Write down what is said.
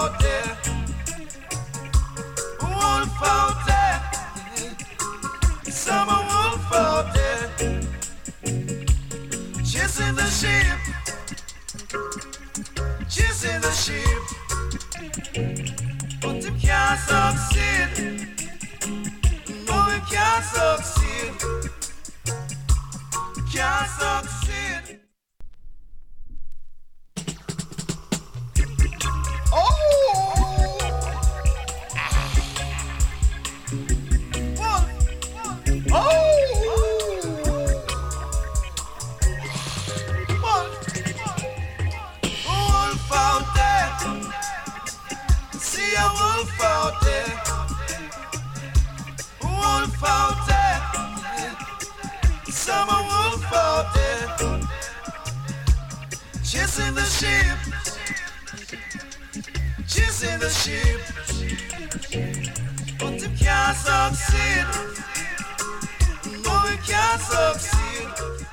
out there, wolf out there, summer wolf out there, chasing the sheep, chasing the sheep, but they can't succeed. No, they can't succeed. Can't succeed. Oh! Wolf! Oh! Wolf! Wolf out there. See a wolf out there. Wolf out there. Summer wolf out there. Chasing the sheep. Chasing the sheep. But they can't succeed. No, they can't succeed.